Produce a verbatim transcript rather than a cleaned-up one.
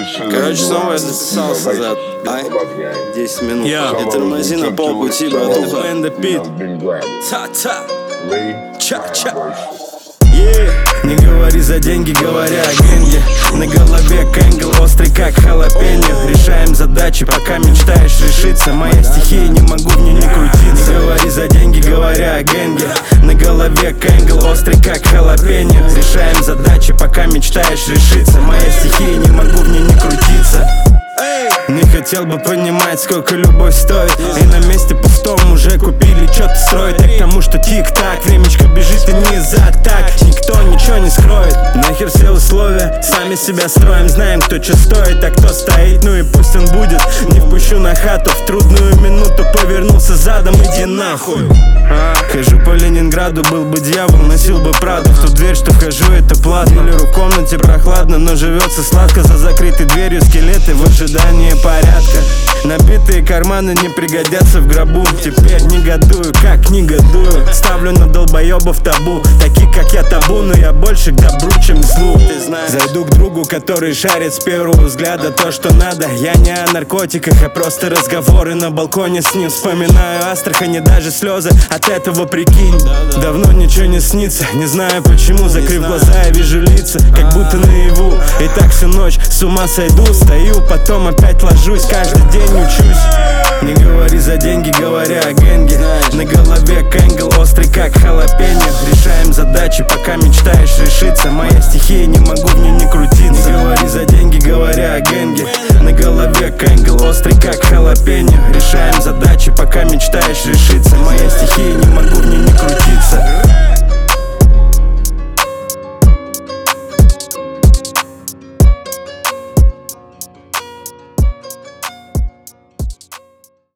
Короче, снова я записался за десять минут. Я и тормози на полпути, братуха. Та-та. Ча-ча. Не говори за деньги, говоря о гэнге. На голове кэнгл острый, как халапеньо. Решаем задачи, пока мечтаешь решиться. Моя стихия, не могу в ней не крутиться. Не говори за деньги, говоря о гэнге. На голове кэнгл острый, как халапеньо. Решаем задачи, пока мечтаешь решиться. Моя стихия, не могу в ней не крутиться. Не хотел бы понимать, сколько любовь стоит. И на месте пустом уже купили что-то строить. А к тому, что тик-так, времечко бежит и не за так. Никто ничего не скроет. Нахер все условия, сами себя строим. Знаем, кто что стоит, а кто стоит. Ну и пусть он будет. Не впущу на хату, в трудную минуту повернулся задом, иди нахуй. Хожу по Ленинграду, был бы дьявол, носил бы Праду. В ту дверь, что вхожу, это платно. Миллеру в комнате прохладно, но живется сладко. За закрытой дверью скелеты в ожидании порядка. Набитые карманы не пригодятся в гробу. Теперь негодую, как негодую. Ставлю на долбоебов табу. Таких, как я, табу, но я больше к добру, чем к злу. Ты знаешь. Зайду к другу, который шарит с первого взгляда то, что надо. Я не о наркотиках, а просто разговоры на балконе с ним. Вспоминаю Астрахань и даже слезы от этого, прикинь. Давно ничего не снится, не знаю почему. Закрыв глаза, я вижу лица, как будто наяву. И так всю ночь с ума сойду. Стою, потом опять ложусь, каждый день учусь. Не говори за деньги, говоря о гэнге. На голове кэнгл острый, как халапеньо. Решаем задачи, пока мечтаешь решиться. Моя стихия, не могу в ней не крутиться. Не говори за деньги, говоря о гэнге. На голове кэнгл острый, как халапеньо. Решаем задачи, пока мечтаешь решиться.